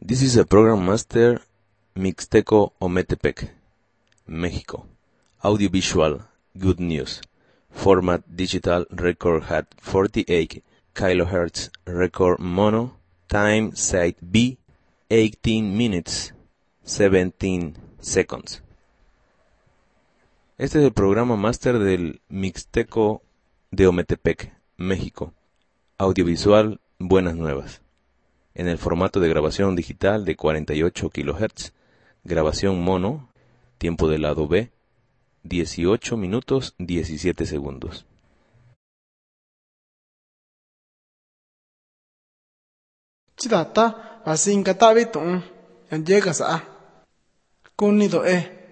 This is a program master Mixteco Ometepec, Mexico. Audiovisual, good news. Format digital record had 48 kilohertz record mono. Time site B, 18 minutes, 17 seconds. Este es el programa máster del Mixteco de Ometepec, México. Audiovisual, buenas nuevas. En el formato de grabación digital de 48 kHz, grabación mono, tiempo del lado B, 18 minutos 17 segundos. Chidata asinga tabitun yan llegas a kunido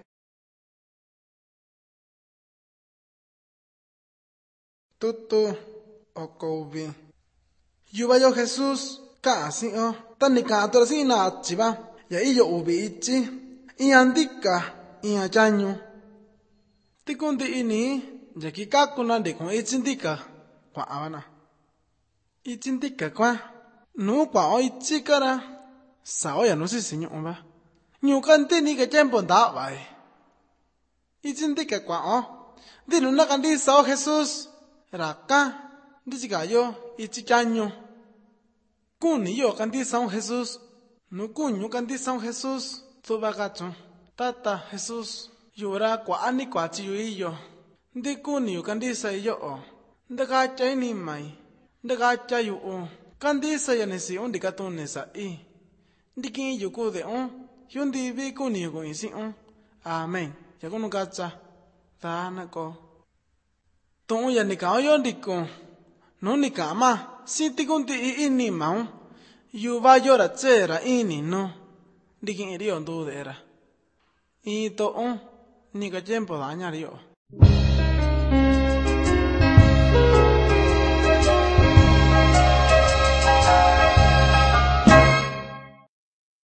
tutu okobi yubayo Jesús kasi tanika atorasina chiba ya iyo ubi ichi iandika iachanyo tikundi ini yakikakuna ndikon ichindika kwa abana ichindika kwa no kwa oichikara saoya no si señor ba nyukante ni ke tiempo ndaba ichindika kwa dinu nakandi sao Jesús raka ndichigayo ichichanyo kuni yo kandi sao Jesús no kunyo kandi sao Jesús tubagacho tata Jesús yura kwa ani kwa chiyo ndikuni yo kandi sayo ndagacha ni mai ndagacha yu kandi sa yanesi undi katune sa ndiki yukude yundi bi kuni yuko isi amen yakunu kacha thana ko ton ya nika yo ndiko no nika ma siti kunti ini ma yu va yora tsera ini no ndiki iri ondu dera to nika tiempo daña rio